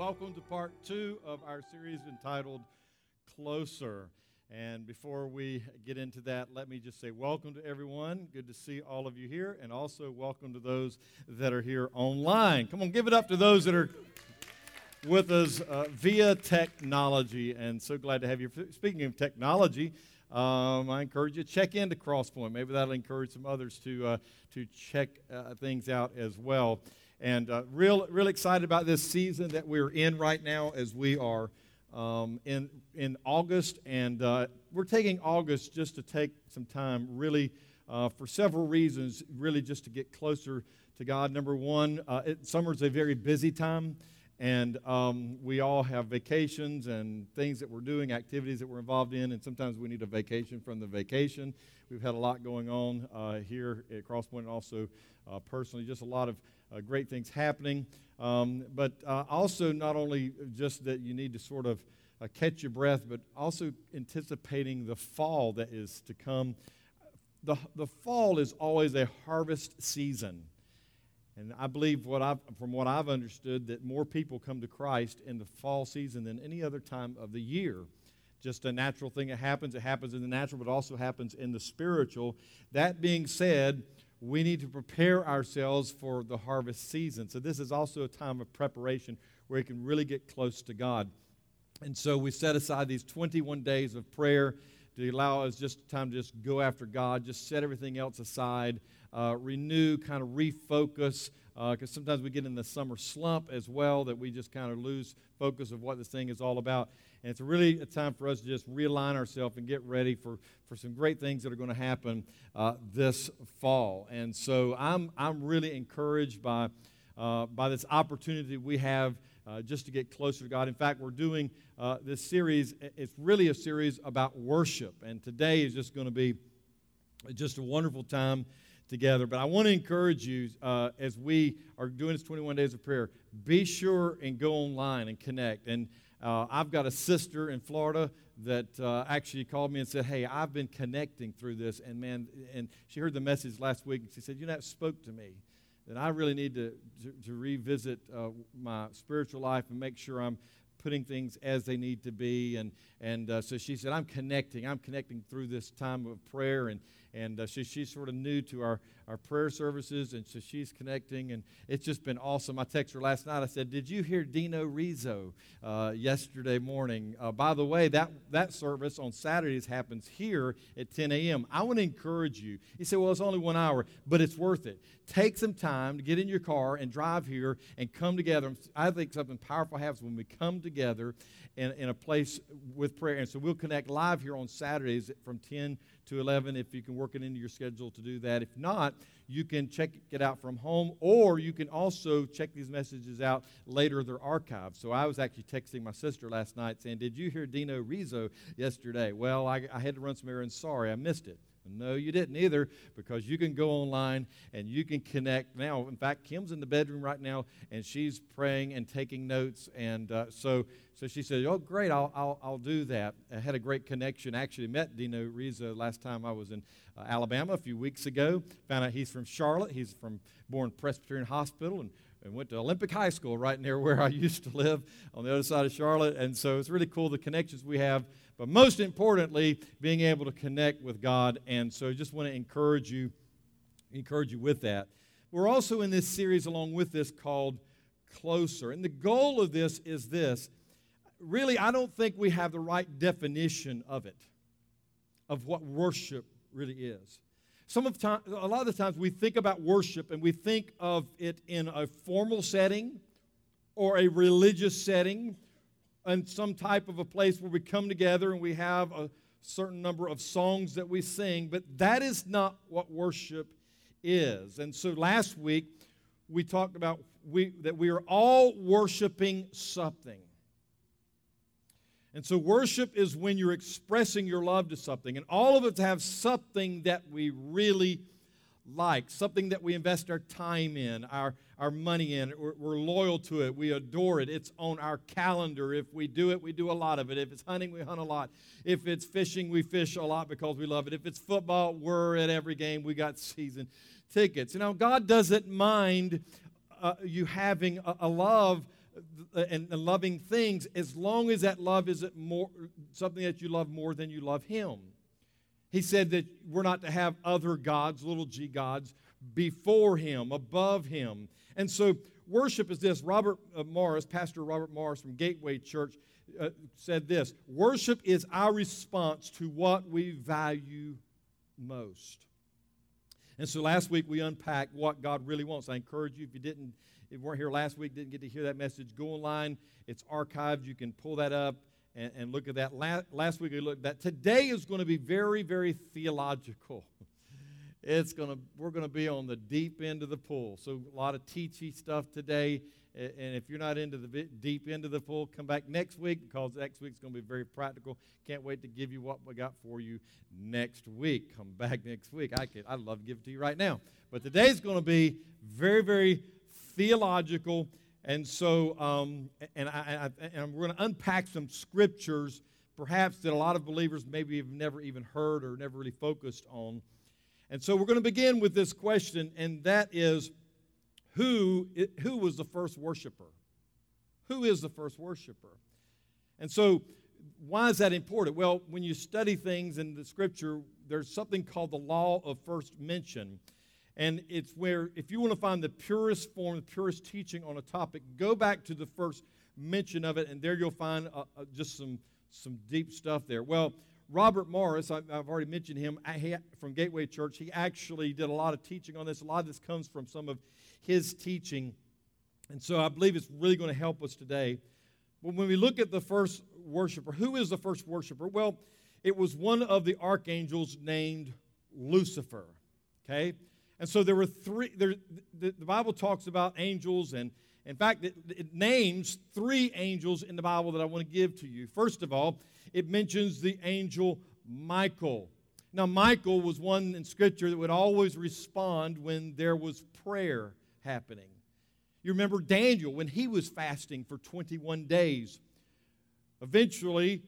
Welcome to part 2 of our series entitled Closer. And before we get into that, let me just say welcome to everyone. Good to see all of you here, and also welcome to those that are here online. Come on, give it up to those that are with us via technology, and so glad to have you. Speaking of technology, I encourage you to check into Crosspoint. Maybe that'll encourage some others to check things out as well. And real excited about this season that we're in right now, as we are in August, and we're taking August just to take some time, really, for several reasons, really just to get closer to God. Number one, summer's a very busy time, and we all have vacations and things that we're doing, activities that we're involved in, and sometimes we need a vacation from the vacation. We've had a lot going on here at Crosspoint, and also personally, just a lot of great things happening. But also not only just that you need to sort of catch your breath, but also anticipating the fall that is to come. The fall is always a harvest season. And I believe from what I've understood, that more people come to Christ in the fall season than any other time of the year. Just a natural thing that happens. It happens in the natural, but also happens in the spiritual. That being said, we need to prepare ourselves for the harvest season. So this is also a time of preparation where we can really get close to God. And so we set aside these 21 days of prayer to allow us just time to just go after God, just set everything else aside, renew, kind of refocus, because sometimes we get in the summer slump as well, that we just kind of lose focus of what this thing is all about. And it's really a time for us to just realign ourselves and get ready for some great things that are going to happen this fall. And so I'm really encouraged by this opportunity we have just to get closer to God. In fact, we're doing this series. It's really a series about worship, and today is just going to be just a wonderful time together. But I want to encourage you as we are doing this 21 days of prayer, be sure and go online and connect. And I've got a sister in Florida that actually called me and said, hey, I've been connecting through this, and man, and she heard the message last week, and she said, that spoke to me, that I really need to revisit my spiritual life and make sure I'm putting things as they need to be. And so she said, I'm connecting through this time of prayer, and she's sort of new to our prayer services, and so she's connecting, and it's just been awesome. I texted her last night. I said, did you hear Dino Rizzo yesterday morning? By the way, that service on Saturdays happens here at 10 a.m. I want to encourage you. He said, well, it's only 1 hour, but it's worth it. Take some time to get in your car and drive here and come together. I think something powerful happens when we come together in a place with prayer. And so we'll connect live here on Saturdays from 10 to 11 if you can work it into your schedule to do that. If not, you can check it out from home, or you can also check these messages out later. They're archived. So I was actually texting my sister last night saying, did you hear Dino Rizzo yesterday? Well, I had to run some errands. Sorry, I missed it. No, you didn't either, because you can go online and you can connect now. In fact, Kim's in the bedroom right now, and she's praying and taking notes. And so she said, oh, great, I'll do that. I had a great connection. I actually met Dino Rizzo last time I was in Alabama a few weeks ago. Found out he's from Charlotte. He's from Bourne Presbyterian Hospital, and went to Olympic High School right near where I used to live on the other side of Charlotte. And so it's really cool, the connections we have. But most importantly, being able to connect with God. And so I just want to encourage you with that. We're also in this series along with this called Closer. And the goal of this is this. Really, I don't think we have the right definition of it, of what worship really is. A lot of the times we think about worship and we think of it in a formal setting or a religious setting, and some type of a place where we come together and we have a certain number of songs that we sing, but that is not what worship is. And so last week we talked about that we are all worshiping something. And so worship is when you're expressing your love to something, and all of us have something that we really like, something that we invest our time in, our money in. We're loyal to it. We adore it. It's on our calendar. If we do it, we do a lot of it. If it's hunting, we hunt a lot. If it's fishing, we fish a lot because we love it. If it's football, we're at every game. We got season tickets. God doesn't mind you having a love and loving things, as long as that love isn't more something that you love more than you love Him. He said that we're not to have other gods, little g gods, before Him, above Him. And so worship is this. Pastor Robert Morris from Gateway Church said this: worship is our response to what we value most. And so last week we unpacked what God really wants. I encourage you, if you weren't here last week, didn't get to hear that message, go online. It's archived. You can pull that up and look at that. Last week we looked at that. Today is going to be very, very theological. We're going to be on the deep end of the pool. So a lot of teachy stuff today. And if you're not into the deep end of the pool, come back next week, because next week's going to be very practical. Can't wait to give you what we got for you next week. Come back next week. I'd love to give it to you right now. But today's going to be very, very theological. And so, and we're going to unpack some scriptures, perhaps that a lot of believers maybe have never even heard or never really focused on. And so we're going to begin with this question, and that is, who was the first worshiper? Who is the first worshiper? And so, why is that important? Well, when you study things in the Scripture, there's something called the law of first mention. And it's where, if you want to find the purest form, the purest teaching on a topic, go back to the first mention of it, and there you'll find just some deep stuff there. Well, Robert Morris, I've already mentioned him, from Gateway Church. He actually did a lot of teaching on this. A lot of this comes from some of his teaching. And so I believe it's really going to help us today. But when we look at the first worshiper, who is the first worshiper? Well, it was one of the archangels named Lucifer. Okay? And so there were three. The Bible talks about angels, and in fact, it names three angels in the Bible that I want to give to you. First of all, it mentions the angel Michael. Now, Michael was one in Scripture that would always respond when there was prayer happening. You remember Daniel, when he was fasting for 21 days. Eventually,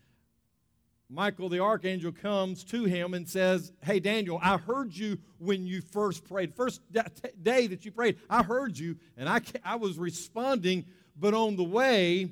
Michael the archangel comes to him and says, "Hey, Daniel, I heard you when you first prayed. First day that you prayed, I heard you, and I was responding, but on the way,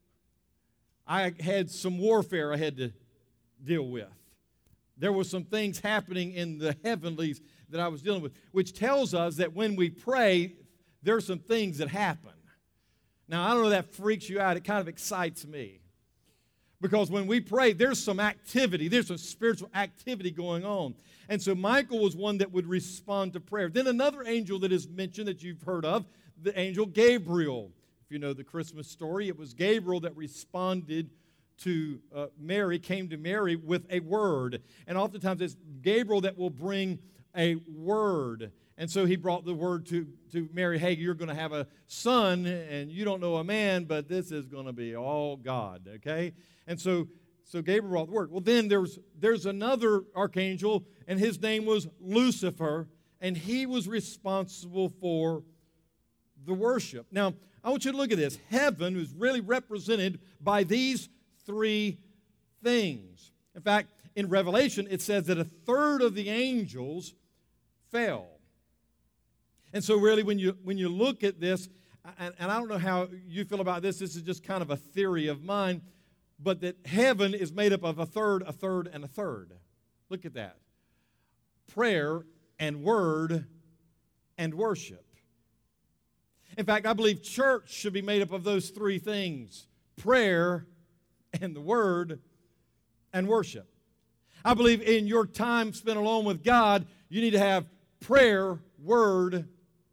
I had some warfare I had to deal with. There were some things happening in the heavenlies that I was dealing with," which tells us that when we pray, there are some things that happen. Now, I don't know if that freaks you out. It kind of excites me. Because when we pray, there's some activity. There's some spiritual activity going on. And so Michael was one that would respond to prayer. Then another angel that is mentioned that you've heard of, the angel Gabriel. If you know the Christmas story, it was Gabriel that responded to Mary, came to Mary with a word. And oftentimes it's Gabriel that will bring a word. And so he brought the word to Mary, "Hey, you're going to have a son, and you don't know a man, but this is going to be all God," okay? And so Gabriel brought the word. Well, then there's another archangel, and his name was Lucifer, and he was responsible for the worship. Now, I want you to look at this. Heaven is really represented by these three things. In fact, in Revelation, it says that a third of the angels fell. And so really, when you look at this, and I don't know how you feel about this, this is just kind of a theory of mine, but that heaven is made up of a third, and a third. Look at that. Prayer and word and worship. In fact, I believe church should be made up of those three things: prayer and the word and worship. I believe in your time spent alone with God, you need to have prayer, word,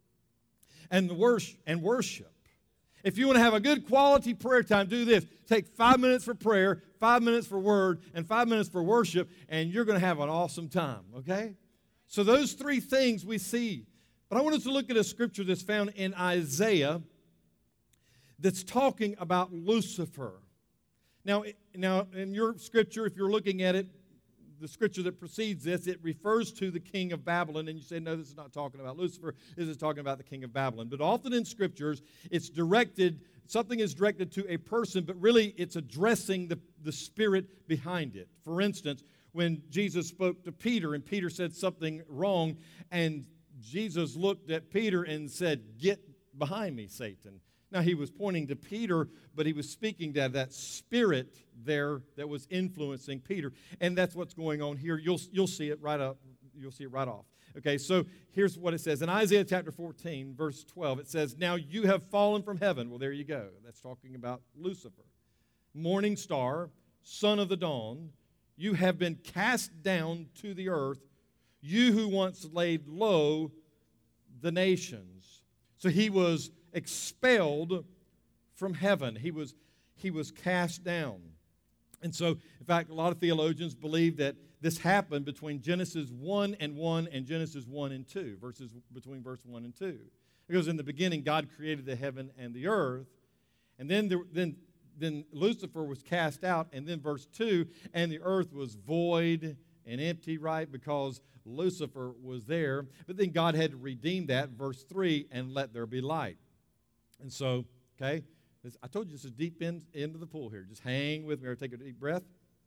and worship. If you want to have a good quality prayer time, do this. Take 5 minutes for prayer, 5 minutes for word, and 5 minutes for worship, and you're going to have an awesome time, okay? So those three things we see. But I want us to look at a scripture that's found in Isaiah that's talking about Lucifer. Now, in your scripture, if you're looking at it, the scripture that precedes this, it refers to the king of Babylon, and you say, no, this is not talking about Lucifer, this is talking about the king of Babylon. But often in scriptures, something is directed to a person, but really it's addressing the spirit behind it. For instance, when Jesus spoke to Peter, and Peter said something wrong, and Jesus looked at Peter and said, "Get behind me, Satan." Now, he was pointing to Peter, but he was speaking to that spirit there that was influencing Peter. And that's what's going on here. You'll see it right up. You'll see it right off. Okay, so here's what it says. In Isaiah chapter 14, verse 12, it says, "Now you have fallen from heaven." Well, there you go. That's talking about Lucifer. "Morning star, son of the dawn, you have been cast down to the earth, you who once laid low the nations." So he was expelled from heaven. He was cast down. And so, in fact, a lot of theologians believe that this happened between Genesis 1 and 1 and Genesis 1 and 2, between verse 1 and 2. Because in the beginning, God created the heaven and the earth. And then Lucifer was cast out. And then verse 2, and the earth was void and empty, right? Because Lucifer was there. But then God had to redeem that, verse 3, and let there be light. And so, okay, I told you this is deep into the pool here. Just hang with me or take a deep breath.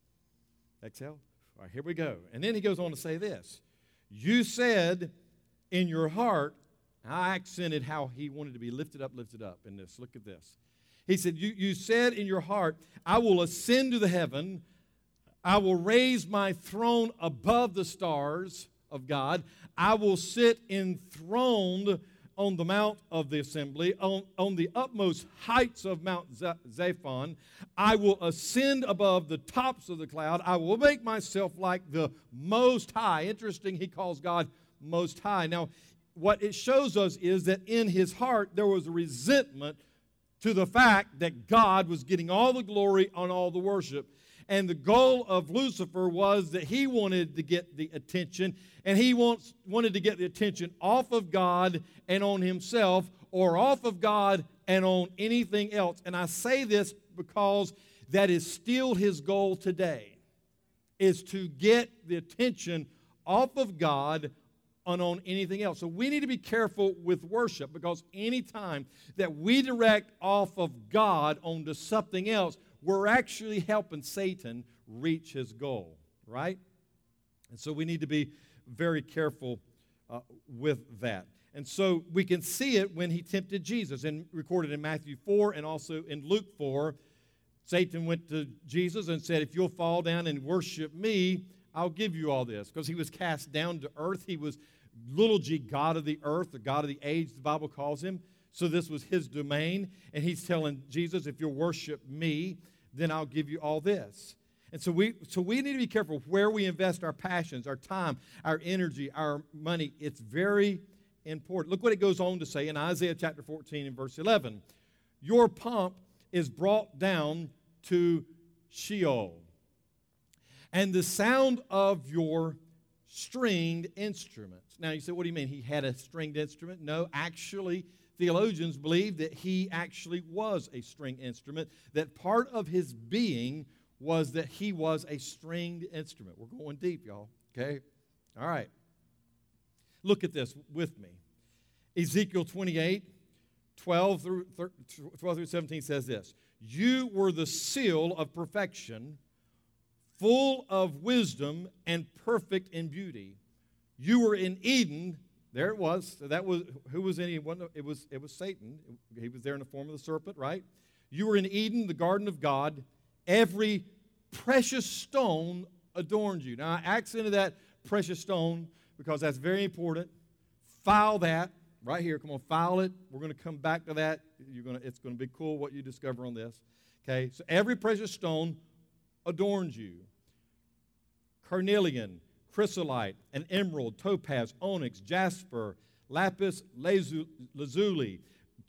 Exhale. All right, here we go. And then he goes on to say this. "You said in your heart," I accented how he wanted to be lifted up in this. Look at this. He said, you said in your heart, "I will ascend to the heaven. I will raise my throne above the stars of God. I will sit enthroned on the mount of the assembly, on the utmost heights of Mount Zaphon. I will ascend above the tops of the cloud. I will make myself like the Most High." Interesting, he calls God Most High. Now, what it shows us is that in his heart there was a resentment to the fact that God was getting all the glory on all the worship. And the goal of Lucifer was that he wanted to get the attention, and he wanted to get the attention off of God and on himself, or off of God and on anything else. And I say this because that is still his goal today, is to get the attention off of God and on anything else. So we need to be careful with worship, because any time that we direct off of God onto something else, we're actually helping Satan reach his goal, right? And so we need to be very careful with that. And so we can see it when he tempted Jesus, and recorded in Matthew 4 and also in Luke 4. Satan went to Jesus and said, "If you'll fall down and worship me, I'll give you all this." Because he was cast down to earth. He was little g, God of the earth, the God of the age, the Bible calls him. So this was his domain. And he's telling Jesus, "If you'll worship me, then I'll give you all this." And so we need to be careful where we invest our passions, our time, our energy, our money. It's very important. Look what it goes on to say in Isaiah chapter 14 and verse 11. "Your pomp is brought down to Sheol, and the sound of your stringed instruments." Now you say, what do you mean? He had a stringed instrument? No, actually, theologians believe that he actually was a stringed instrument, that part of his being was that he was a stringed instrument. We're going deep, y'all, okay? All right. Look at this with me. Ezekiel 28, 12 through 17 says this. "You were the seal of perfection, full of wisdom and perfect in beauty. You were in Eden." There it was. So that was, who was in Eden? It was Satan. He was there in the form of the serpent, right? "You were in Eden, the garden of God. Every precious stone adorned you." Now, I accented that precious stone because that's very important. File that right here. Come on, file it. We're going to come back to that. It's going to be cool what you discover on this. Okay, so every precious stone adorns you. Carnelian, chrysolite, and emerald, topaz, onyx, jasper, lapis lazuli,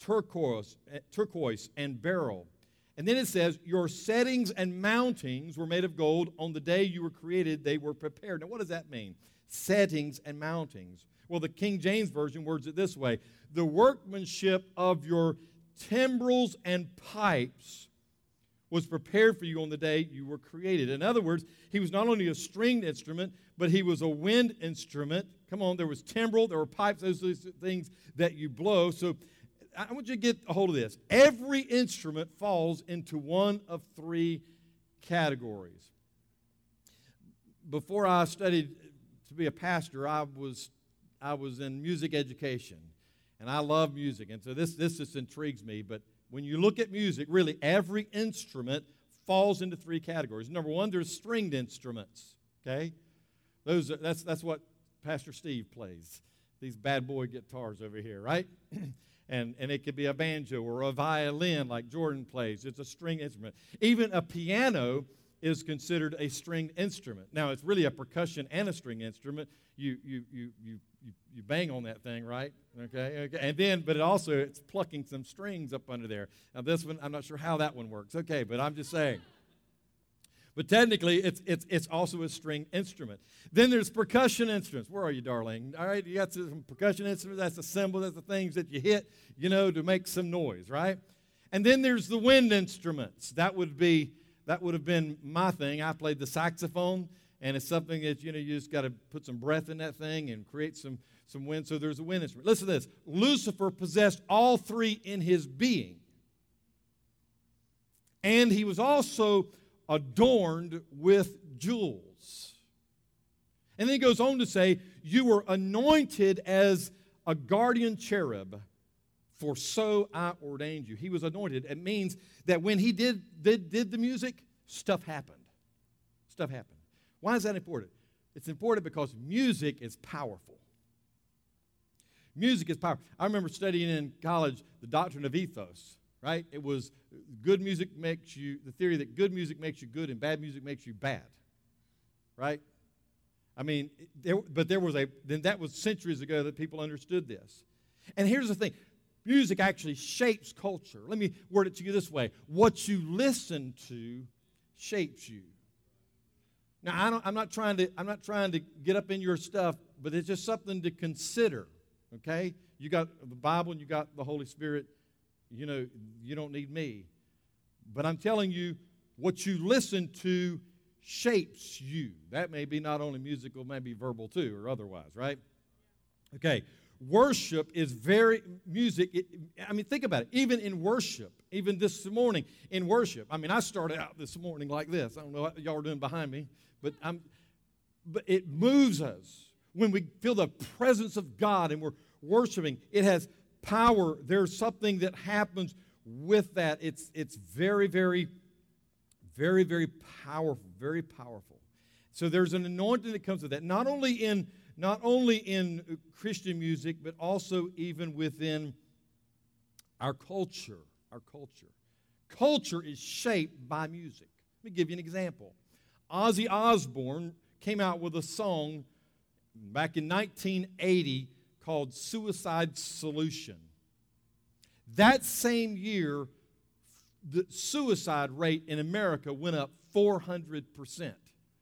turquoise, and beryl. And then it says, "Your settings and mountings were made of gold. On the day you were created, they were prepared." Now, what does that mean? Settings and mountings. Well, the King James Version words it this way. "The workmanship of your timbrels and pipes was prepared for you on the day you were created." In other words, he was not only a stringed instrument, but he was a wind instrument. Come on, there was timbrel, there were pipes, those are the things that you blow. So I want you to get a hold of this. Every instrument falls into one of three categories. Before I studied to be a pastor, I was in music education, and I love music. And so this just intrigues me, but when you look at music, really every instrument falls into three categories. Number one, there's stringed instruments, okay? That's what Pastor Steve plays, these bad boy guitars over here, right? and it could be a banjo or a violin like Jordan plays. It's a string instrument. Even a piano is considered a stringed instrument. Now, it's really a percussion and a string instrument. You bang on that thing, right? Okay. And then, but it's plucking some strings up under there. Now, this one, I'm not sure how that one works. Okay, but I'm just saying. But technically, it's also a string instrument. Then there's percussion instruments. Where are you, darling? All right, you got some percussion instruments. That's the cymbal. That's the things that you hit, to make some noise, right? And then there's the wind instruments. That would have been my thing. I played the saxophone, and it's something that, you just got to put some breath in that thing and create some wind. So there's a wind instrument. Listen to this. Lucifer possessed all three in his being. And he was also adorned with jewels. And then he goes on to say, you were anointed as a guardian cherub, for so I ordained you. He was anointed. It means that when he did the music, stuff happened. Stuff happened. Why is that important? It's important because music is powerful. Music is powerful. I remember studying in college the doctrine of ethos, right? It was the theory that good music makes you good and bad music makes you bad, right? I mean, that was centuries ago that people understood this. And here's the thing. Music actually shapes culture. Let me word it to you this way. What you listen to shapes you. Now, I'm not trying to get up in your stuff, but it's just something to consider, okay? You got the Bible and you got the Holy Spirit. You don't need me. But I'm telling you, what you listen to shapes you. That may be not only musical, maybe verbal too, or otherwise, right? Okay. Worship is think about it. Even in worship, even this morning in worship. I started out this morning like this. I don't know what y'all are doing behind me, but it moves us. When we feel the presence of God and we're worshiping, it has power. There's something that happens with that. It's very, very, very, very powerful, very powerful. So there's an anointing that comes with that. Not only in Christian music, but also even within our culture. Our culture. Culture is shaped by music. Let me give you an example. Ozzy Osbourne came out with a song back in 1980 called Suicide Solution. That same year, the suicide rate in America went up 400%.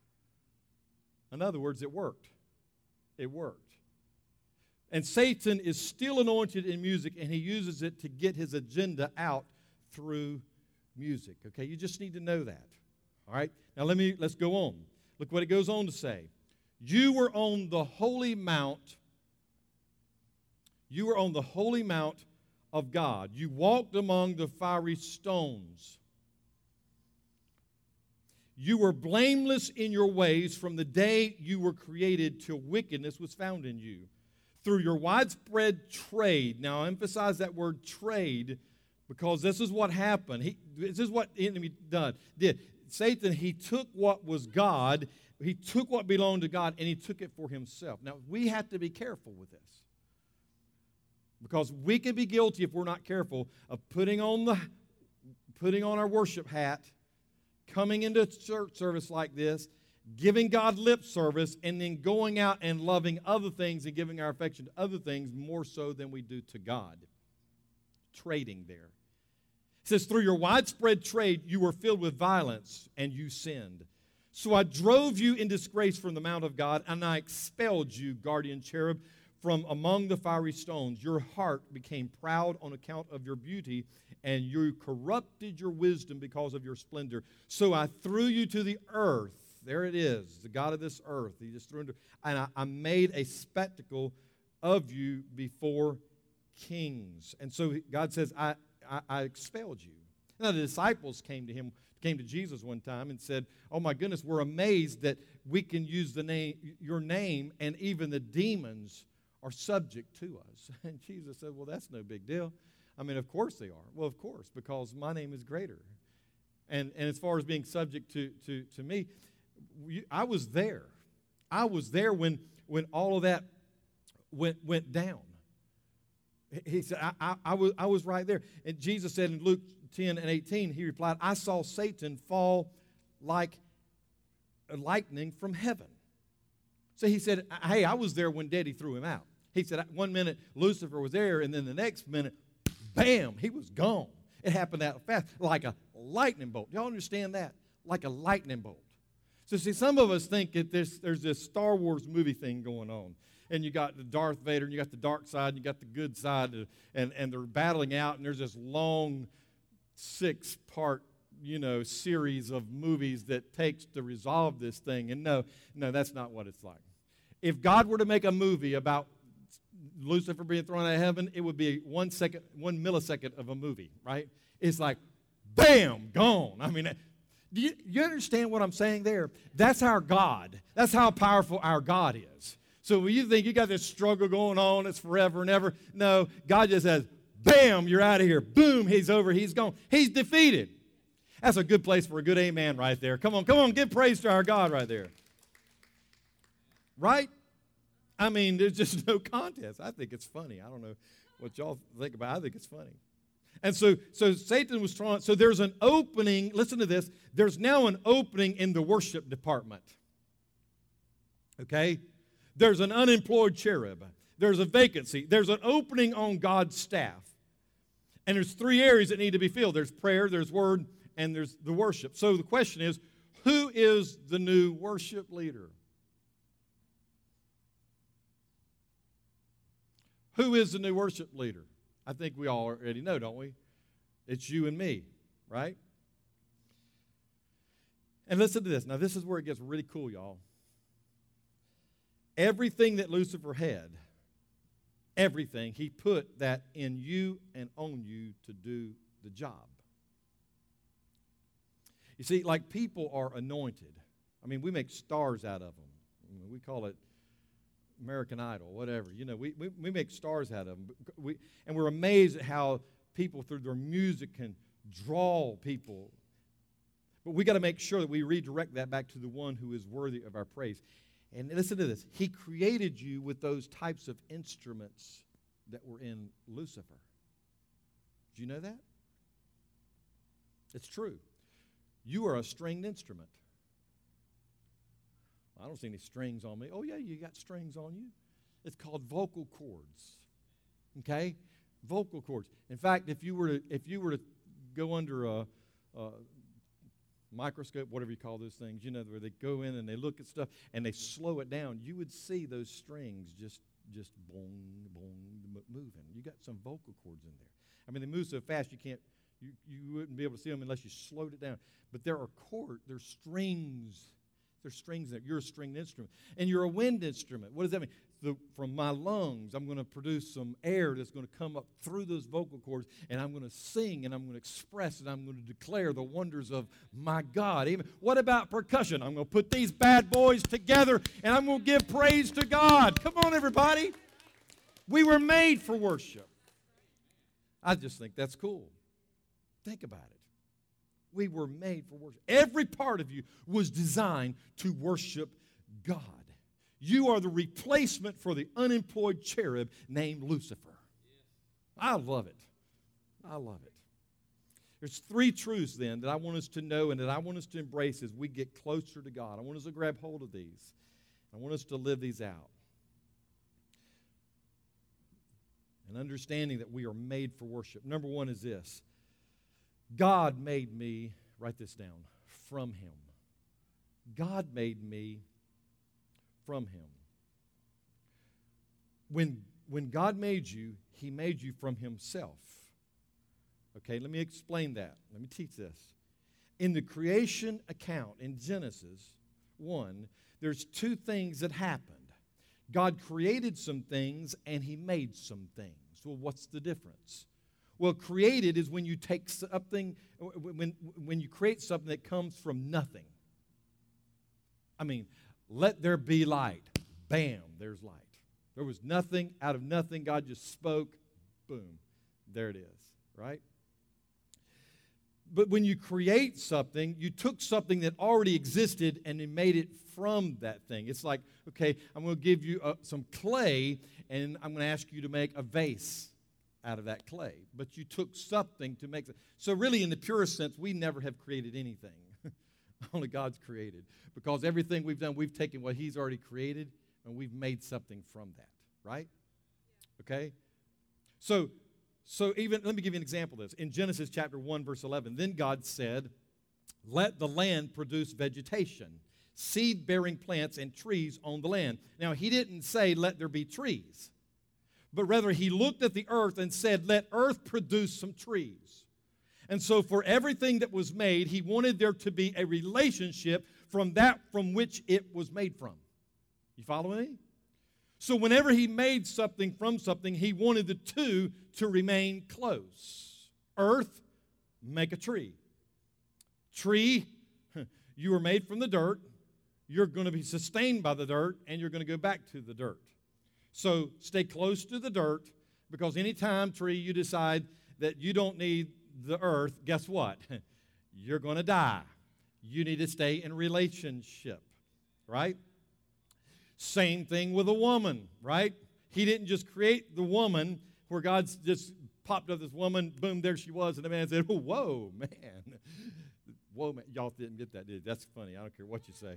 In other words, it worked. It worked. And Satan is still anointed in music, and he uses it to get his agenda out through music. Okay, you just need to know that. All right? Now let's go on. Look what it goes on to say. You were on the holy mount. You were on the holy mount of God. You walked among the fiery stones. You were blameless in your ways from the day you were created till wickedness was found in you. Through your widespread trade, now I emphasize that word trade because this is what happened. This is what the enemy did. Satan, he took what was God, he took what belonged to God, and he took it for himself. Now, we have to be careful with this because we can be guilty if we're not careful of putting on our worship hat, coming into a church service like this, giving God lip service, and then going out and loving other things and giving our affection to other things more so than we do to God. Trading there. It says, through your widespread trade, you were filled with violence, and you sinned. So I drove you in disgrace from the mount of God, and I expelled you, guardian cherub, from among the fiery stones. Your heart became proud on account of your beauty, and you corrupted your wisdom because of your splendor. So I threw you to the earth. There it is, the God of this earth. He just threw into, and I made a spectacle of you before kings. And so God says, I expelled you. Now the disciples came to Jesus one time and said, oh my goodness, we're amazed that we can use your name, and even the demons are subject to us. And Jesus said, well, that's no big deal. I mean, of course they are. Well, of course, because my name is greater. And as far as being subject to me, I was there. I was there when all of that went down. He said, I was right there. And Jesus said in Luke 10:18, he replied, I saw Satan fall like lightning from heaven. So he said, hey, I was there when Daddy threw him out. He said, one minute Lucifer was there, and then the next minute, bam, he was gone. It happened that fast, like a lightning bolt. Y'all understand that? Like a lightning bolt. So see, some of us think that there's this Star Wars movie thing going on. And you got the Darth Vader, and you got the dark side, and you got the good side, and they're battling out, and there's this long 6-part, series of movies that takes to resolve this thing. And no, that's not what it's like. If God were to make a movie about Lucifer being thrown out of heaven, it would be 1 millisecond of a movie, right? It's like, bam, gone. I mean, do you understand what I'm saying there? That's our God. That's how powerful our God is. So when you think you got this struggle going on, it's forever and ever, no, God just says, bam, you're out of here. Boom, he's over, he's gone. He's defeated. That's a good place for a good amen right there. Come on, give praise to our God right there. Right? I mean, there's just no contest. I think it's funny. I don't know what y'all think about it. I think it's funny. And so Satan was trying, so there's an opening, listen to this, there's now an opening in the worship department. Okay? There's an unemployed cherub. There's a vacancy. There's an opening on God's staff. And there's 3 areas that need to be filled. There's prayer, there's word, and there's the worship. So the question is, who is the new worship leader? Who is the new worship leader? I think we all already know, don't we? It's you and me, right? And listen to this. Now, this is where it gets really cool, y'all. Everything that Lucifer had, everything, he put that in you and on you to do the job. You see, like people are anointed. I mean, we make stars out of them. We call it American Idol, whatever. We make stars out of them. And we're amazed at how people, through their music, can draw people. But we got to make sure that we redirect that back to the one who is worthy of our praise. And listen to this. He created you with those types of instruments that were in Lucifer. Did you know that? It's true. You are a stringed instrument. I don't see any strings on me. Oh, yeah, you got strings on you. It's called vocal cords. Okay? Vocal cords. In fact, if you were to go under a microscope, whatever you call those things, where they go in and they look at stuff and they slow it down, you would see those strings just boom, boom, moving. You got some vocal cords in there. I mean, they move so fast you wouldn't be able to see them unless you slowed it down. But there's strings. There's strings there. You're a stringed instrument. And you're a wind instrument. What does that mean? From my lungs, I'm going to produce some air that's going to come up through those vocal cords, and I'm going to sing, and I'm going to express, and I'm going to declare the wonders of my God. What about percussion? I'm going to put these bad boys together, and I'm going to give praise to God. Come on, everybody. We were made for worship. I just think that's cool. Think about it. We were made for worship. Every part of you was designed to worship God. You are the replacement for the unemployed cherub named Lucifer. I love it. I love it. There's 3 truths then that I want us to know and that I want us to embrace as we get closer to God. I want us to grab hold of these. I want us to live these out. And understanding that we are made for worship. Number 1 is this. God made me, write this down, from Him. God made me from Him. When God made you, He made you from Himself. Okay, let me explain that. Let me teach this. In the creation account in Genesis 1, there's 2 things that happened. God created some things and He made some things. Well, what's the difference? Well, created is when you take something, when you create something that comes from nothing. I mean, let there be light. Bam, there's light. There was nothing. Out of nothing, God just spoke. Boom. There it is, right? But when you create something, you took something that already existed and you made it from that thing. It's like, okay, I'm going to give you some clay, and I'm going to ask you to make a vase out of that clay. But you took something to make it. So really, in the purest sense, we never have created anything. Only God's created. Because everything we've done, we've taken what He's already created, and we've made something from that, right? Okay? So even, let me give you an example of this. In Genesis chapter 1, verse 11, then God said, let the land produce vegetation, seed-bearing plants and trees on the land. Now, He didn't say, let there be trees, but rather He looked at the earth and said, let earth produce some trees. And so for everything that was made, He wanted there to be a relationship from that from which it was made from. You follow me? So whenever He made something from something, He wanted the two to remain close. Earth, make a tree. Tree, you were made from the dirt. You're going to be sustained by the dirt, and you're going to go back to the dirt. So stay close to the dirt, because anytime, tree, you decide that you don't need the earth, guess what? You're going to die. You need to stay in relationship, right? Same thing with a woman, right? He didn't just create the woman where God's just popped up this woman, boom, there she was, and the man said, oh, whoa, man. Whoa, man. Y'all didn't get that, did you? That's funny. I don't care what you say.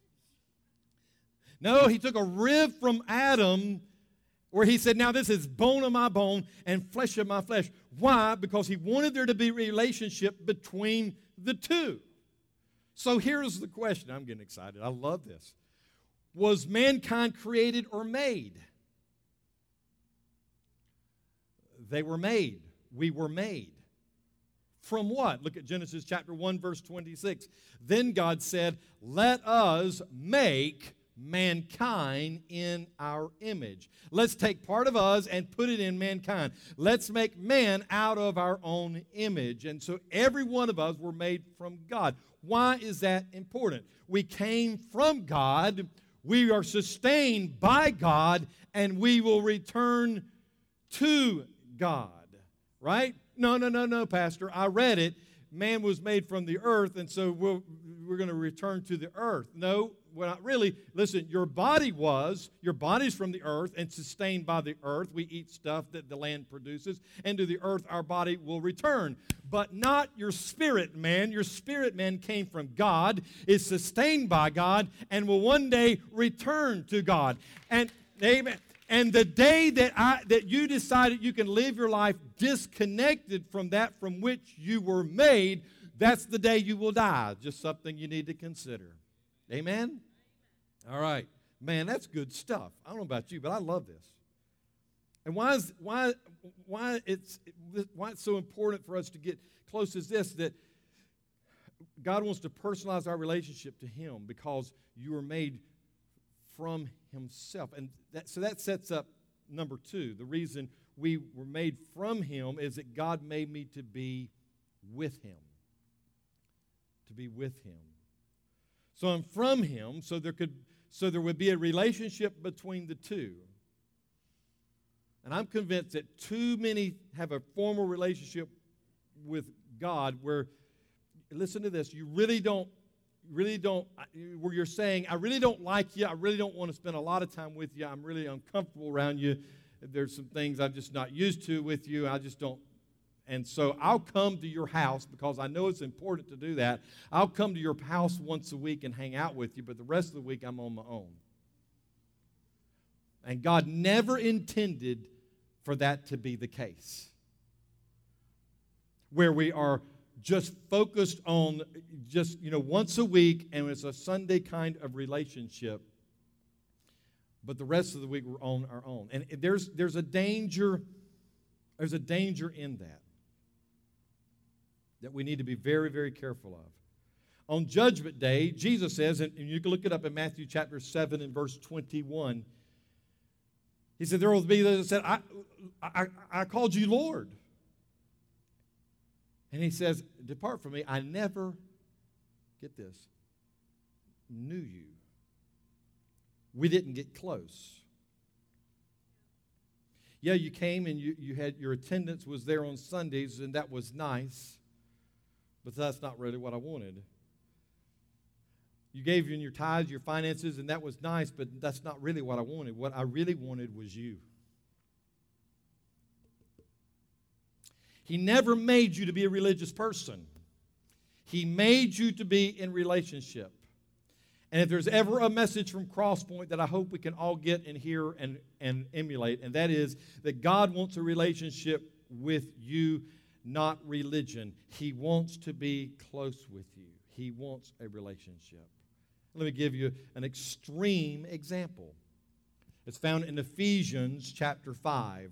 No, He took a rib from Adam where He said, now this is bone of my bone and flesh of my flesh. Why? Because He wanted there to be a relationship between the two. So here's the question. I'm getting excited. I love this. Was mankind created or made? They were made. We were made. From what? Look at Genesis chapter 1, verse 26. Then God said, let us make mankind in our image. Let's take part of us and put it in mankind. Let's make man out of our own image. And so every one of us were made from God. Why is that important? We came from God. We are sustained by God, and we will return to God, right? No, Pastor. I read it. Man was made from the earth, and so we're going to return to the earth. No, well, not really. Listen, your body's from the earth and sustained by the earth. We eat stuff that the land produces, and to the earth our body will return. But not your spirit man. Your spirit man came from God, is sustained by God, and will one day return to God. And amen. And the day that you decided you can live your life disconnected from that from which you were made, that's the day you will die. Just something you need to consider. Amen? All right. Man, that's good stuff. I don't know about you, but I love this. And why it's so important for us to get close is this, that God wants to personalize our relationship to Him because you were made from Himself. And so that sets up number two. The reason we were made from Him is that God made me to be with Him. To be with Him. So I'm from Him, so there would be a relationship between the two. And I'm convinced that too many have a formal relationship with God where, listen to this, you really don't, where you're saying, I really don't like you, I really don't want to spend a lot of time with you, I'm really uncomfortable around you, there's some things I'm just not used to with you, I just don't. And so I'll come to your house because I know it's important to do that. I'll come to your house once a week and hang out with you, but the rest of the week I'm on my own. And God never intended for that to be the case. Where we are just focused on just, once a week and it's a Sunday kind of relationship, but the rest of the week we're on our own. And there's a danger in that we need to be very, very careful of. On Judgment Day, Jesus says, and you can look it up in Matthew chapter 7 and verse 21, He said, there will be those that said, I called you Lord. And He says, depart from me, I never, get this, knew you. We didn't get close. Yeah, you came and you had your attendance was there on Sundays, and that was nice, but that's not really what I wanted. You gave in your tithes, your finances, and that was nice, but that's not really what I wanted. What I really wanted was you. He never made you to be a religious person. He made you to be in relationship. And if there's ever a message from Crosspoint that I hope we can all get and hear and emulate, and that is that God wants a relationship with you, not religion. He wants to be close with you. He wants a relationship. Let me give you an extreme example. It's found in Ephesians chapter 5.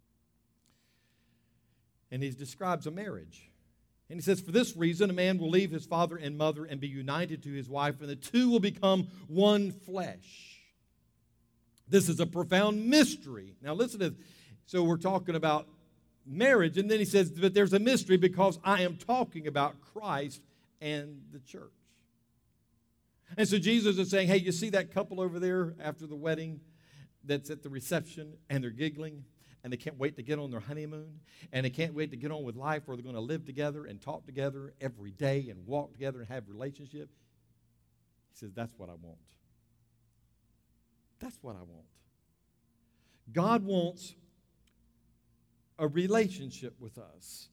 And he describes a marriage. And he says, for this reason, a man will leave his father and mother and be united to his wife, and the two will become one flesh. This is a profound mystery. Now listen to this. So we're talking about marriage, and then he says, but there's a mystery because I am talking about Christ and the church. And so Jesus is saying, hey, you see that couple over there after the wedding that's at the reception, and they're giggling? And they can't wait to get on their honeymoon, and they can't wait to get on with life where they're going to live together and talk together every day and walk together and have a relationship. He says, that's what I want. That's what I want. God wants a relationship with us.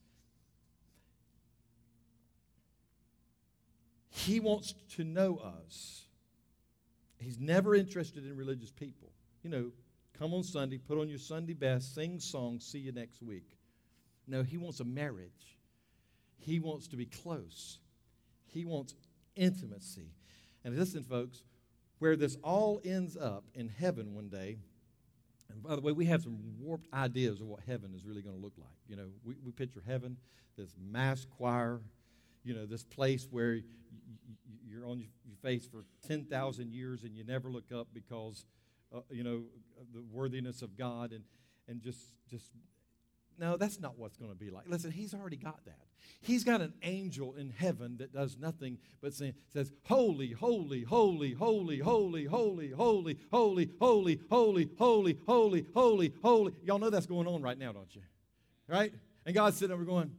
He wants to know us. He's never interested in religious people. You know, come on Sunday, put on your Sunday best, sing songs, see you next week. No, he wants a marriage. He wants to be close. He wants intimacy. And listen, folks, where this all ends up in heaven one day, and by the way, we have some warped ideas of what heaven is really going to look like. You know, we picture heaven, this mass choir, you know, this place where you're on your face for 10,000 years and you never look up because you know, the worthiness of God and just no, that's not what's going to be like. Listen, he's already got that. He's got an angel in heaven that does nothing but says, holy, holy, holy, holy, holy, holy, holy, holy, holy, holy, holy, holy, holy, holy. Y'all know that's going on right now, don't you? Right? And God's sitting over going,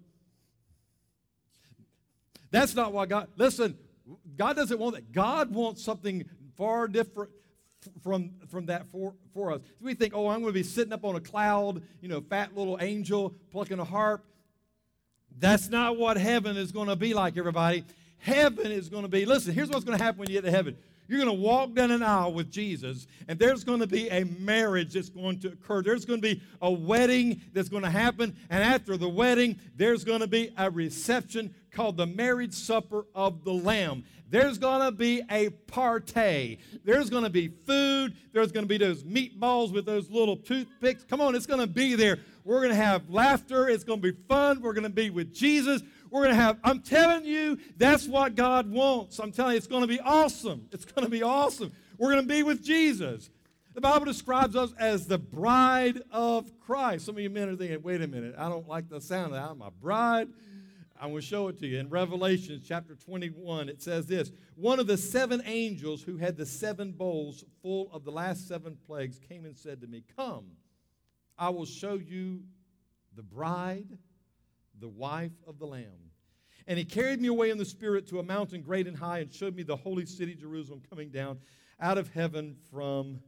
that's not what God, listen, God doesn't want that. God wants something far different from that for us. We think, oh, I'm going to be sitting up on a cloud, you know, fat little angel plucking a harp. That's not what heaven is going to be like, everybody. Heaven is going to be, listen, here's what's going to happen when you get to heaven. You're going to walk down an aisle with Jesus, and there's going to be a marriage that's going to occur. There's going to be a wedding that's going to happen, and after the wedding, there's going to be a reception called the marriage supper of the Lamb. There's going to be a party. There's going to be food. There's going to be those meatballs with those little toothpicks. Come on, it's going to be there. We're going to have laughter. It's going to be fun. We're going to be with Jesus. We're going to have, I'm telling you, that's what God wants. I'm telling you, it's going to be awesome. It's going to be awesome. We're going to be with Jesus. The Bible describes us as the bride of Christ. Some of you men are thinking, wait a minute, I don't like the sound of that. I'm a bride. I'm going to show it to you. In Revelation chapter 21, it says this. One of the 7 angels who had the 7 bowls full of the last 7 plagues came and said to me, come, I will show you the bride, the wife of the Lamb. And he carried me away in the Spirit to a mountain great and high and showed me the holy city, Jerusalem, coming down out of heaven from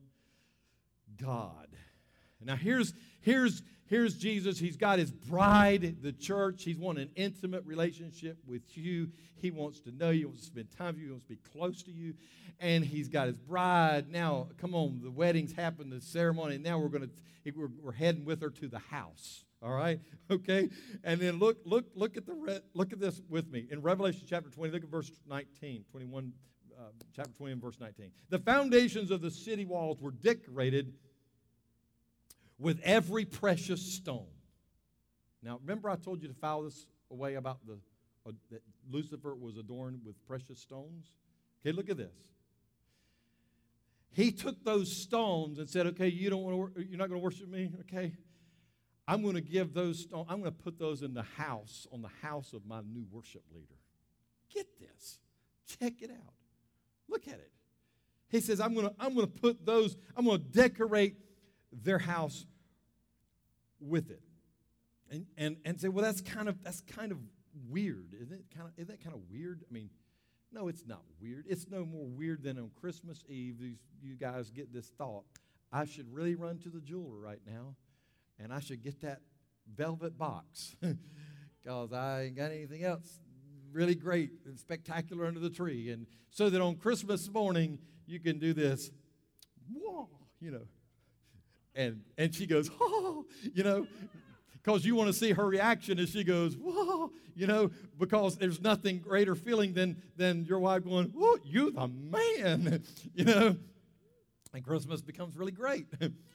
God. Now here's Jesus. He's got his bride, the church. He's wanting an intimate relationship with you. He wants to know you. He wants to spend time with you. He wants to be close to you. And he's got his bride. Now, come on, the wedding's happened, the ceremony. And now we're heading with her to the house. All right? Okay? And then look at this with me. In Revelation chapter 20, look at verse 19, 21, chapter 20 and verse 19. The foundations of the city walls were decorated with every precious stone. Now, remember I told you to file this away about that Lucifer was adorned with precious stones? Okay, look at this. He took those stones and said, okay, you're not going to worship me? Okay. I'm going to give those stones, I'm going to put those in the house, on the house of my new worship leader. Get this. Check it out. Look at it. He says, I'm going to put those, I'm going to decorate their house with it. And say, well, that's kind of weird. Isn't that kind of weird? I mean, no, it's not weird. It's no more weird than on Christmas Eve, you guys get this thought. I should really run to the jeweler right now, and I should get that velvet box because I ain't got anything else really great and spectacular under the tree. And so that on Christmas morning, you can do this, whoa, and she goes, oh, because you want to see her reaction as she goes, whoa, because there's nothing greater feeling than your wife going, whoa, you the man, and Christmas becomes really great.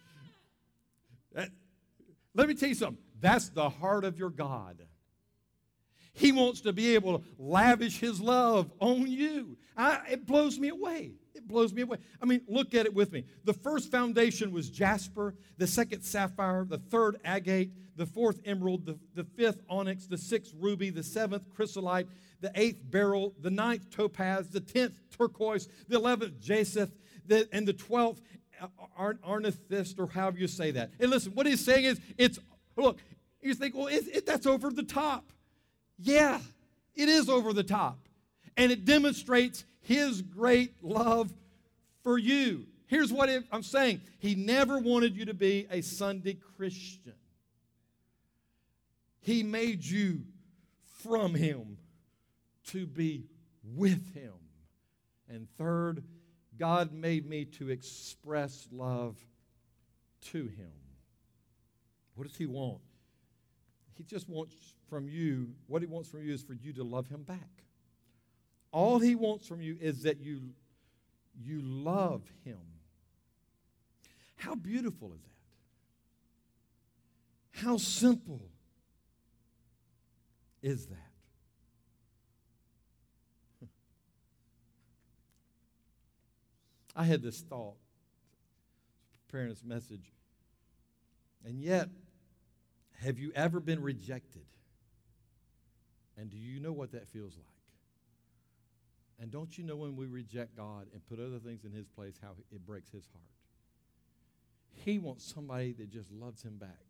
Let me tell you something. That's the heart of your God. He wants to be able to lavish his love on you. It blows me away. It blows me away. I mean, look at it with me. The first foundation was jasper, the second sapphire, the third agate, the fourth emerald, the fifth onyx, the sixth ruby, the seventh chrysolite, the eighth beryl, the ninth topaz, the 10th turquoise, the 11th jacinth, and the 12th amethyst, or however you say that. And listen, what he's saying is, look, you think, well, that's over the top. Yeah, it is over the top. And it demonstrates his great love for you. Here's what I'm saying. He never wanted you to be a Sunday Christian. He made you from him to be with him. And third, God made me to express love to him. What does he want? He just wants from you, what he wants from you is for you to love him back. All he wants from you is that you love him. How beautiful is that? How simple is that? I had this thought preparing this message. And yet, have you ever been rejected? And do you know what that feels like? And don't you know when we reject God and put other things in his place, how it breaks his heart? He wants somebody that just loves him back.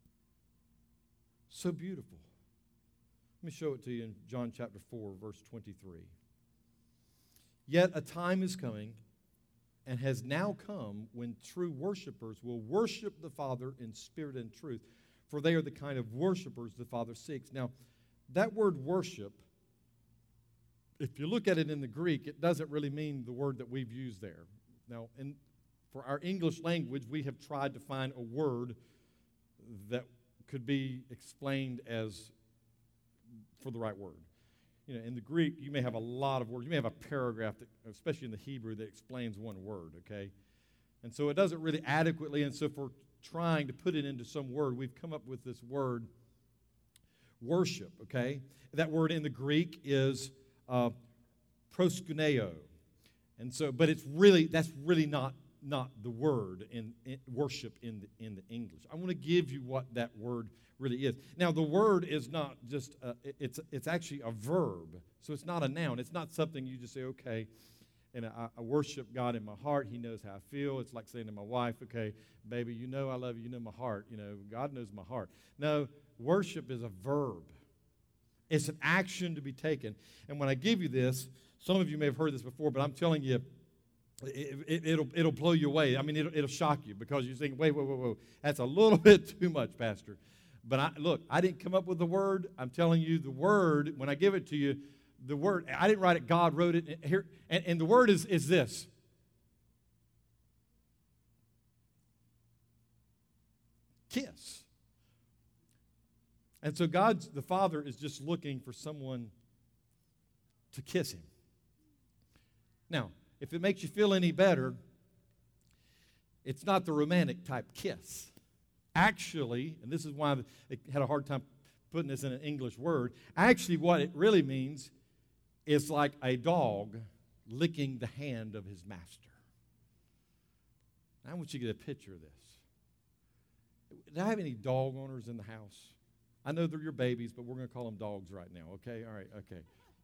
So beautiful. Let me show it to you in John chapter 4, verse 23. Yet a time is coming and has now come when true worshipers will worship the Father in spirit and truth, for they are the kind of worshipers the Father seeks. Now, that word worship, if you look at it in the Greek, it doesn't really mean the word that we've used there. Now, for our English language, we have tried to find a word that could be explained as for the right word. In the Greek, you may have a lot of words. You may have a paragraph, especially in the Hebrew, that explains one word, okay? And so it doesn't really adequately, and so if we're trying to put it into some word, we've come up with this word, worship, okay? That word in the Greek is proskuneo. And so, but that's really not the word in worship in the English. I want to give you what that word really is. Now, the word is not just, it's actually a verb. So it's not a noun. It's not something you just say, okay, and I worship God in my heart. He knows how I feel. It's like saying to my wife, okay, baby, you know I love you. You know my heart. God knows my heart. No, worship is a verb. It's an action to be taken. And when I give you this, some of you may have heard this before, but I'm telling you, it'll blow you away. I mean, it'll shock you because you think, wait, that's a little bit too much, Pastor. But I didn't come up with the word. I'm telling you the word, when I give it to you, the word, I didn't write it, God wrote it here. And the word is this. Kiss. And so the Father is just looking for someone to kiss him. Now, if it makes you feel any better, it's not the romantic type kiss. Actually, and this is why they had a hard time putting this in an English word, actually what it really means is like a dog licking the hand of his master. Now, I want you to get a picture of this. Do I have any dog owners in the house? I know they're your babies, but we're going to call them dogs right now, okay? All right, okay.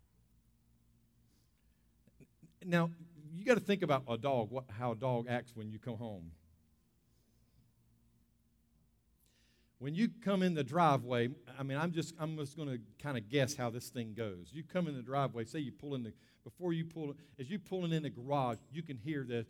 Now, you got to think about a dog, how a dog acts when you come home. When you come in the driveway, I mean, I'm just going to kind of guess how this thing goes. You come in the driveway, say you pull in the, before you pull, as you pulling in the garage, you can hear this.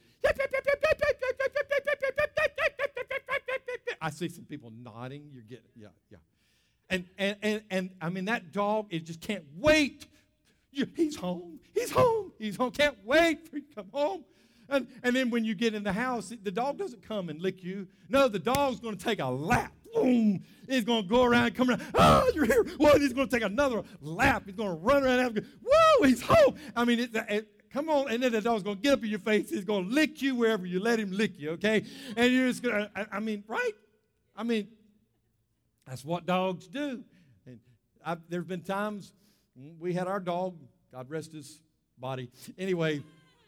I see some people nodding. You're getting, yeah. And I mean, that dog, it just can't wait. He's home. He's home. He's home. Can't wait for you to come home. And then when you get in the house, the dog doesn't come and lick you. No, the dog's going to take a lap. Boom. He's going to go around, come around. Oh, you're here. Well, he's going to take another lap. He's going to run around and go, whoa, he's home. I mean, come on. And then the dog's going to get up in your face. He's going to lick you wherever you let him lick you, okay? And you're just going to, I mean, right? I mean, that's what dogs do. And there have been times we had our dog, God rest his body. Anyway,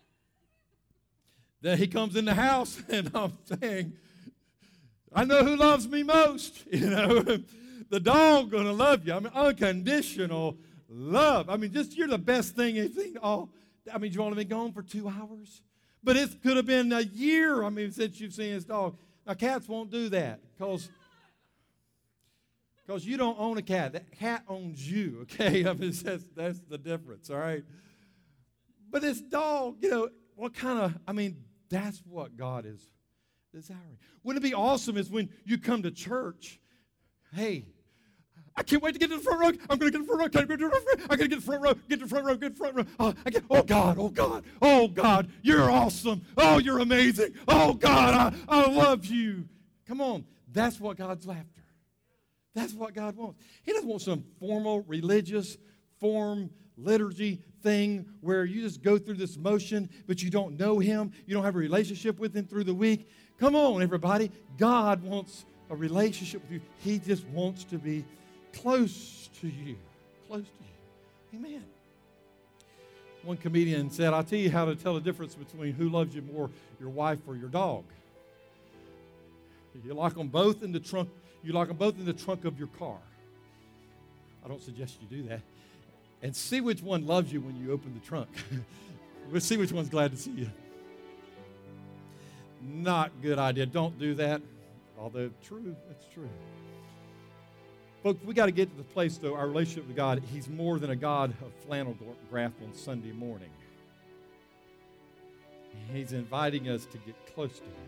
then he comes in the house, and I'm saying, I know who loves me most. You know, the dog gonna love you. I mean, unconditional love. I mean, just you're the best thing you've seen. Oh, I mean, you only been gone for 2 hours, but it could have been a year. I mean, since you've seen this dog. Now, cats won't do that because you don't own a cat. That cat owns you. Okay, I mean, that's the difference. All right, but this dog, you know, what kind of? I mean, that's what God is desiring. Wouldn't it be awesome is when you come to church, hey, I can't wait to get to the front row. I'm going to get to the front row. I'm going to get to the front row. Get to the front row. Get to the front row. Oh, God. Oh, God. Oh, God. You're awesome. Oh, you're amazing. Oh, God. I love you. Come on. That's what God's after. That's what God wants. He doesn't want some formal religious form liturgy thing where you just go through this motion, but you don't know him. You don't have a relationship with him through the week. Come on, everybody. God wants a relationship with you. He just wants to be close to you. Close to you. Amen. One comedian said, I'll tell you how to tell the difference between who loves you more, your wife or your dog. You lock them both in the trunk. You lock them both in the trunk of your car. I don't suggest you do that. And see which one loves you when you open the trunk. We'll see which one's glad to see you. Not good idea. Don't do that. Although true, that's true. Folks, we got to get to the place, though, our relationship with God, he's more than a God of flannel graph on Sunday morning. He's inviting us to get close to him.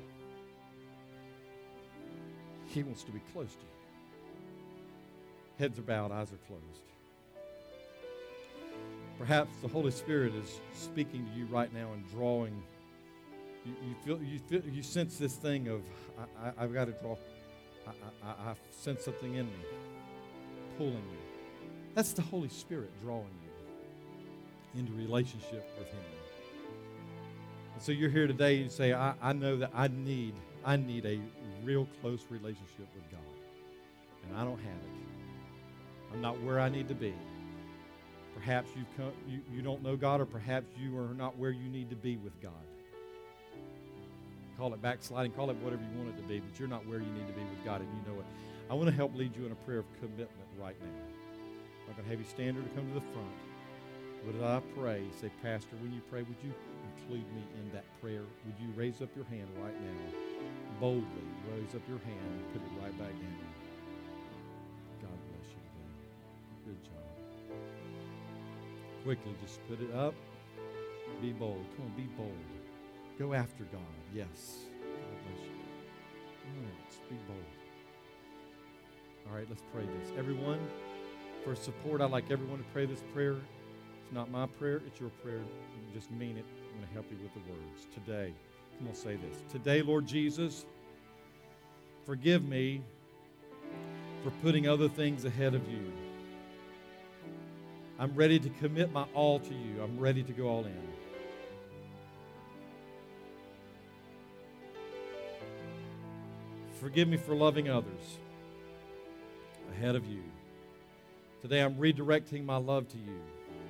He wants to be close to you. Heads are bowed, eyes are closed. Perhaps the Holy Spirit is speaking to you right now and drawing. You sense this thing of I've got to draw. I sense something in me, pulling you. That's the Holy Spirit drawing you into relationship with Him. And so you're here today and you say, I know that I need a real close relationship with God, and I don't have it. I'm not where I need to be. Perhaps you don't know God, or perhaps you are not where you need to be with God. Call it backsliding, call it whatever you want it to be, but you're not where you need to be with God, and you know it. I want to help lead you in a prayer of commitment right now. I'm going to have you stand or to come to the front. But as I pray, say, Pastor, when you pray, would you include me in that prayer? Would you raise up your hand right now? Boldly raise up your hand and put it right back down. God bless you today. Good job. Quickly, just put it up. Be bold. Come on, be bold. Go after God. Yes. God bless you. All right, be bold. All right, let's pray this. Everyone, for support, I'd like everyone to pray this prayer. It's not my prayer, it's your prayer. You just mean it. I'm going to help you with the words. Today, come on, say this. Today, Lord Jesus, forgive me for putting other things ahead of you. I'm ready to commit my all to you. I'm ready to go all in. Forgive me for loving others ahead of you. Today I'm redirecting my love to you.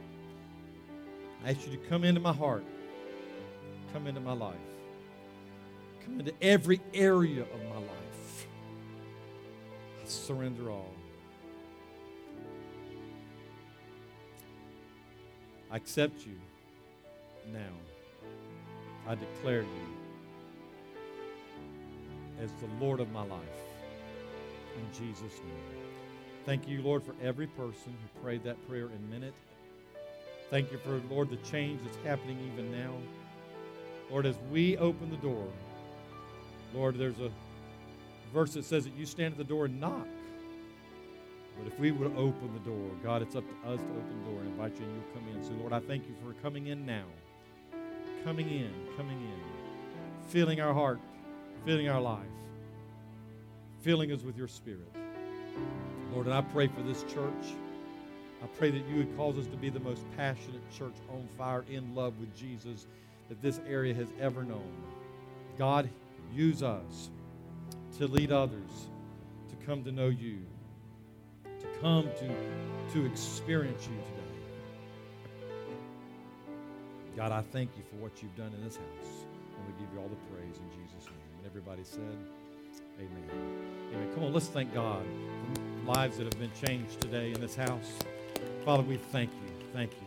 I ask you to come into my heart. Come into my life. Come into every area of my life. I surrender all. I accept you now. I declare you as the Lord of my life. In Jesus' name. Thank you, Lord, for every person who prayed that prayer and meant it. Thank you for, Lord, the change that's happening even now. Lord, as we open the door, Lord, there's a verse that says that you stand at the door and knock. But if we would open the door, God, it's up to us to open the door and invite you and you'll come in. So, Lord, I thank you for coming in now. Coming in. Filling our heart, filling our life, filling us with your Spirit. Lord, and I pray for this church. I pray that you would cause us to be the most passionate church on fire, in love with Jesus that this area has ever known. God, use us to lead others to come to know you, to come to experience you today. God, I thank you for what you've done in this house. And we give you all the praise in Jesus' name. And everybody said, amen. Amen. Come on, let's thank God for lives that have been changed today in this house. Father, we thank you. Thank you.